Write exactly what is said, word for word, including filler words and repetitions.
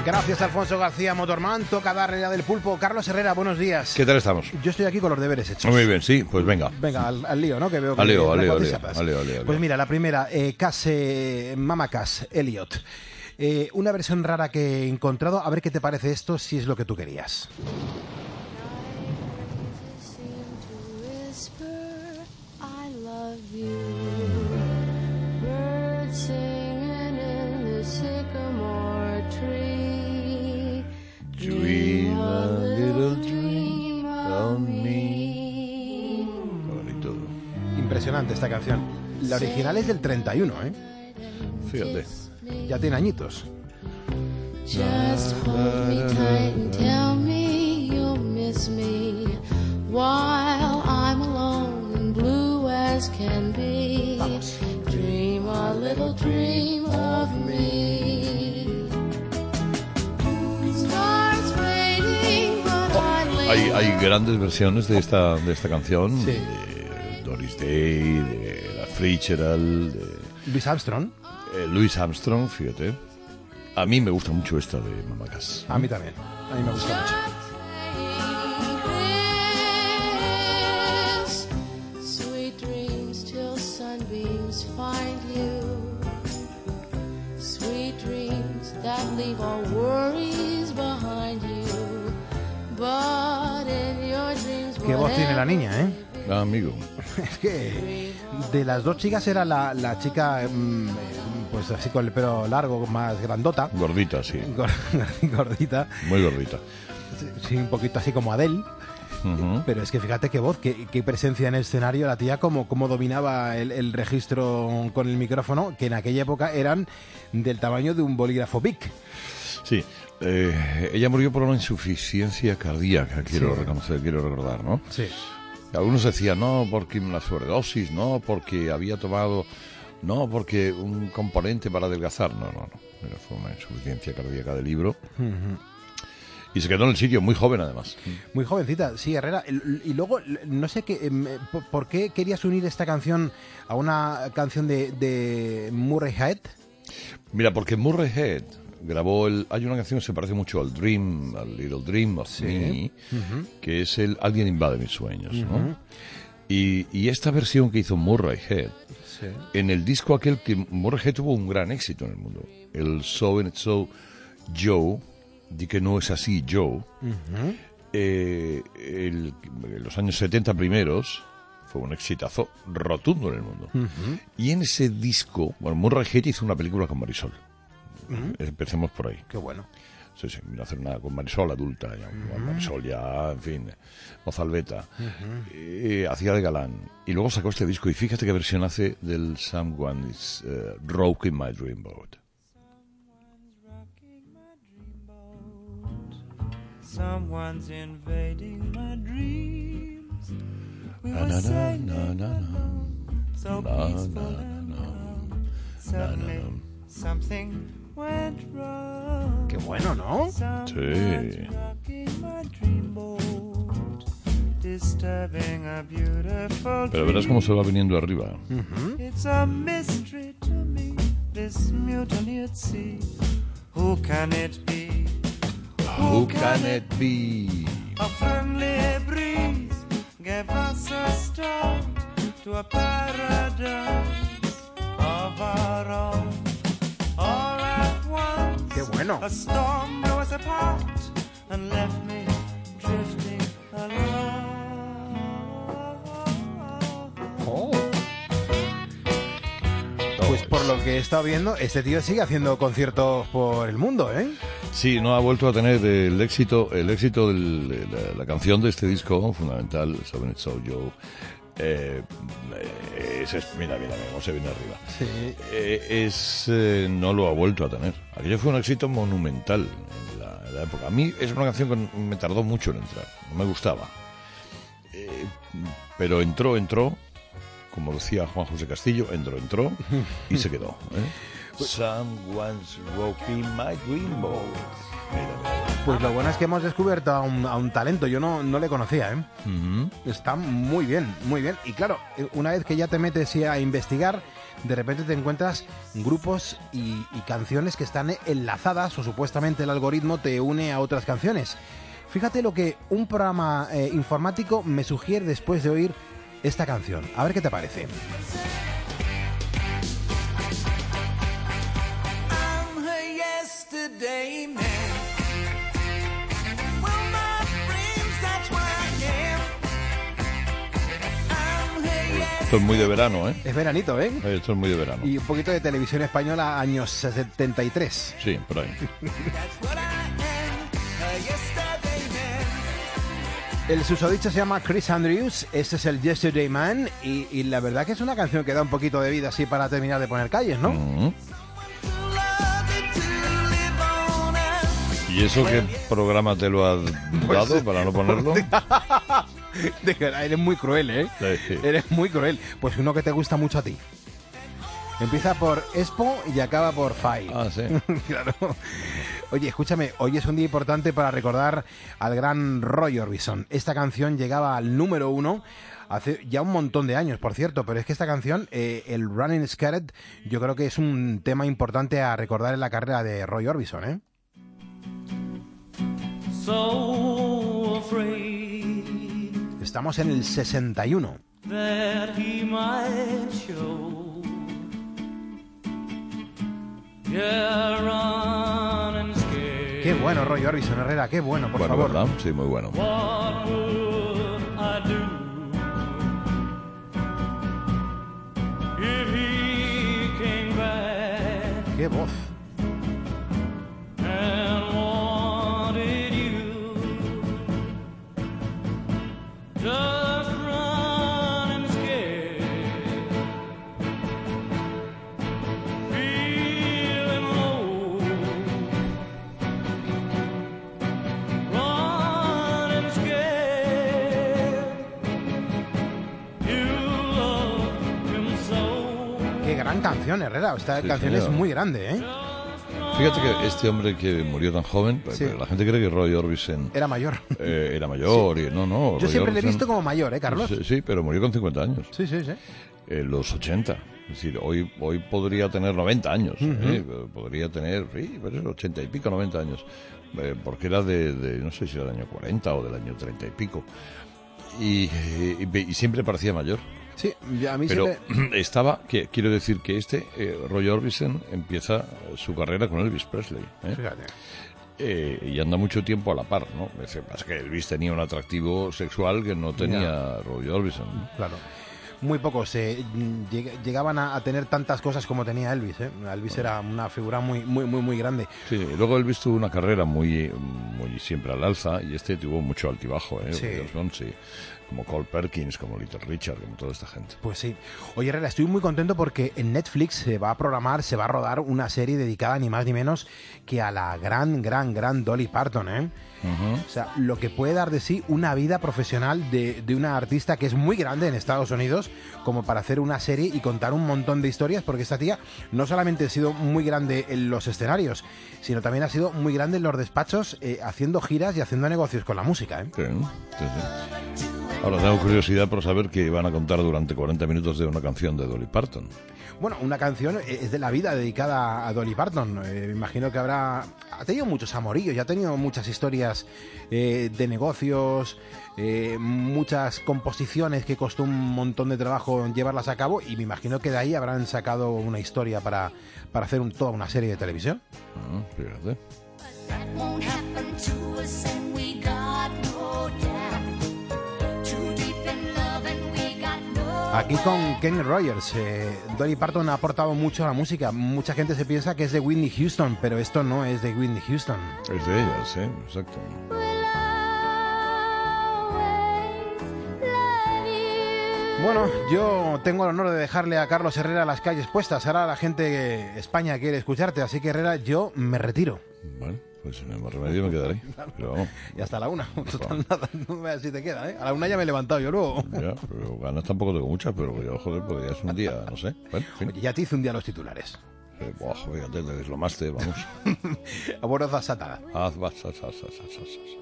Gracias, Alfonso García Motorman. Toca darle la del pulpo. Carlos Herrera, buenos días. ¿Qué tal estamos? Yo estoy aquí con los deberes hechos. Muy bien, sí, pues venga. Venga, al, al lío, ¿no? Que veo que al lío, al la lío, al cual lío, sepas. al lío, al lío, al lío. Pues mira, la primera, eh, Cass, eh, Mama Cass, Elliot. Eh, una versión rara que he encontrado. A ver qué te parece esto, si es lo que tú querías. Dream a little dream on me. Bonito. Impresionante esta canción. La original es del treinta y uno, ¿eh? Fíjate. Ya tiene añitos. Just hold me tight and tell me you'll miss me while I'm alone and blue as can be. Vamos. Dream a little dream of me. Stars fading, but I live. Hay, hay grandes versiones de esta, de esta canción. Sí. De Doris Day, de la Fitzgerald, de Louis Armstrong. eh, Louis Armstrong, fíjate. A mí me gusta mucho esta de Mama Cass. A mí también. A mí me gusta mucho. Sweet dreams till sunbeams find you. Sweet dreams that leave all worries behind you. But in your dreams, Qué voz tiene la niña, ¿eh? Ah, amigo. Es que de las dos chicas era la, la chica, mm, pues así con el pelo largo, más grandota. Gordita, sí. Gordita. Muy gordita. Sí, un poquito así como Adele. Uh-huh. Pero es que fíjate qué voz, qué, qué presencia en el escenario, la tía, cómo, cómo dominaba el, el registro con el micrófono, que en aquella época eran del tamaño de un bolígrafo Bic. Sí. Eh, ella murió por una insuficiencia cardíaca, quiero Sí. reconocer, quiero recordar, ¿no? Sí. Algunos decían, no, porque una sobredosis, no, porque había tomado, no, porque un componente para adelgazar. No, no, no. Pero fue una insuficiencia cardíaca del libro. Uh-huh. Y se quedó en el sitio, muy joven además. Muy jovencita, sí, Herrera. Y luego, no sé qué, ¿por qué querías unir esta canción a una canción de, de Murray Head? Mira, porque Murray Head grabó el... Hay una canción que se parece mucho al Dream, al Little Dream of Sí. Me, Uh-huh. que es el Alguien invade mis sueños, ¿no? Uh-huh. Y, y esta versión que hizo Murray Head, Sí. en el disco aquel que Murray Head tuvo un gran éxito en el mundo, el So and So Joe, di que no es así Joe, Uh-huh. eh, el- en los años setenta primeros fue un exitazo rotundo en el mundo. Uh-huh. Y en ese disco, bueno, Murray Head hizo una película con Marisol. Uh-huh. Empecemos por ahí. Qué bueno. Sí, sí, vino a hacer una con Marisol adulta, ya, con Marisol ya, en fin, mozalbeta. Eh, hacía de galán. Y luego sacó este disco, y fíjate qué versión hace del Someone is uh, Rocking My Dreamboat. Someone's invading my dreams. We Na, were na, na, safe na, na, na. so Na, peaceful na, and na. calm. Suddenly, na. something went wrong. Qué bueno, ¿no? Someone's Sí. rocking my dreamboat, disturbing a beautiful Pero verás cómo se va viniendo arriba. Uh-huh. It's a mystery to me, this mutiny at sea. Who can it be? Who can it be? A friendly breeze gave us a start to a paradise of our own. All at once, Qué bueno. a storm blew us apart and left me drifting alone. Oh. Pues por lo que he estado viendo, este tío sigue haciendo conciertos por el mundo, ¿eh? Sí, no ha vuelto a tener el éxito, el éxito de la, la canción de este disco fundamental, So and So Joe. Eh, es, es- mira, mira, cómo se viene arriba. Sí. Eh, es, eh, no lo ha vuelto a tener. Aquello fue un éxito monumental en la, en la época. A mí es una canción que me tardó mucho en entrar. No me gustaba. Eh, pero entró, entró. Como decía Juan José Castillo, entró, entró y se quedó. ¿eh? Someone's rocking my dreamboat. Mira, mira. Pues lo bueno es que hemos descubierto a un, a un talento. Yo no, no le conocía, ¿eh? Ujú. Está muy bien, muy bien. Y claro, una vez que ya te metes a investigar, de repente te encuentras grupos y, y canciones que están enlazadas o supuestamente el algoritmo te une a otras canciones. Fíjate lo que un programa eh, informático me sugiere después de oír esta canción. A ver qué te parece. Esto es muy de verano, ¿eh? Es veranito, ¿eh? Esto es muy de verano. Y un poquito de televisión española, años setenta y tres. Sí, por ahí. El susodicho se llama Chris Andrews, este es el Yesterday Man, y, y la verdad que es una canción que da un poquito de vida así para terminar de poner calles, ¿no? Mm. ¿Y eso qué programa te lo ha dado pues, para no ponerlo? De que eres muy cruel, ¿eh? Sí. Eres muy cruel. Pues uno que te gusta mucho a ti. Empieza por Expo y acaba por Fai. Ah, sí. Claro. Oye, escúchame, hoy es un día importante para recordar al gran Roy Orbison. Esta canción llegaba al número uno hace ya un montón de años, por cierto, pero es que esta canción, eh, el Running Scared, yo creo que es un tema importante a recordar en la carrera de Roy Orbison, ¿eh? So afraid Estamos en el sesenta y uno. that he might show. Yeah, running scared. Qué bueno, Roy Orbison, Herrera, qué bueno, por Bueno, favor. ¿verdad? Sí, muy bueno. What would I do if he came back Qué voz. and wanted you? Just running scared, feeling low, running scared. You love him so. Qué gran canción, Herrera. Esta Sí, canción señor. es muy grande, ¿eh? Fíjate que este hombre que murió tan joven, Sí. la gente cree que Roy Orbison Era mayor. eh, era mayor. Y, no, no. Yo Roy siempre le he Orbison- visto como mayor, ¿eh, Carlos? Sí, sí, pero murió con cincuenta años. Sí, sí, sí. En los ochenta. Es decir, hoy, hoy podría tener noventa años. ¿eh? Podría tener, sí, pero es ochenta y pico, noventa años. Eh, porque era de, de, no sé si era del año cuarenta o del año treinta y pico. Y, y, y siempre parecía mayor. Sí, ya a mí Pero siempre... estaba, que, quiero decir que este, eh, Roy Orbison, empieza su carrera con Elvis Presley. ¿eh? Fíjate. Eh, y anda mucho tiempo a la par, ¿no? Es que Elvis tenía un atractivo sexual que no tenía Roy Orbison. Claro. Muy pocos eh, lleg- llegaban a, a tener tantas cosas como tenía Elvis, ¿eh? Elvis era una figura muy, muy, muy, muy grande. Sí, y luego Elvis tuvo una carrera muy, muy siempre al alza y este tuvo mucho altibajo, ¿eh? Sí. Roy Orbison, sí. Como Cole Perkins, como Little Richard, como toda esta gente. Pues sí. Oye, Herrera, estoy muy contento porque en Netflix se va a programar, se va a rodar una serie dedicada ni más ni menos que a la gran, gran, gran Dolly Parton, ¿eh? Uh-huh. O sea, lo que puede dar de sí una vida profesional de, de una artista que es muy grande en Estados Unidos como para hacer una serie y contar un montón de historias, porque esta tía no solamente ha sido muy grande en los escenarios, sino también ha sido muy grande en los despachos, eh, haciendo giras y haciendo negocios con la música, ¿eh? Sí, sí, sí. Ahora tengo curiosidad por saber qué van a contar durante cuarenta minutos de una canción de Dolly Parton. Bueno, una canción es de la vida dedicada a Dolly Parton. Eh, me imagino que habrá... Ha tenido muchos amorillos, ya ha tenido muchas historias eh, de negocios, eh, muchas composiciones que costó un montón de trabajo llevarlas a cabo y me imagino que de ahí habrán sacado una historia para, para hacer un, toda una serie de televisión. Ah, fíjate. That won't happen to us and we got no doubt. Too deep in love and we got no Aquí con Kenny Rogers, eh, Dolly Parton ha aportado mucho a la música. Mucha gente se piensa que es de Whitney Houston, pero esto no es de Whitney Houston. Es de ellas, sí, exacto. Bueno, yo tengo el honor de dejarle a Carlos Herrera las calles puestas. Ahora la gente de España quiere escucharte, así que Herrera, yo me retiro. Bueno, pues sin más remedio me quedaré. Pero vamos, Y hasta la una. Total, nada, no veas si te queda, ¿eh? A la una ya me he levantado yo luego. ya, pero ganas tampoco tengo muchas, pero yo, joder, podría ser un día, no sé. Bueno, en fin. Oye, ya te hice un día los titulares. Eh, buah, joder, ya te deslomaste, vamos. A bordo de Satanás. Haz, vas, haz, haz, haz, haz, haz.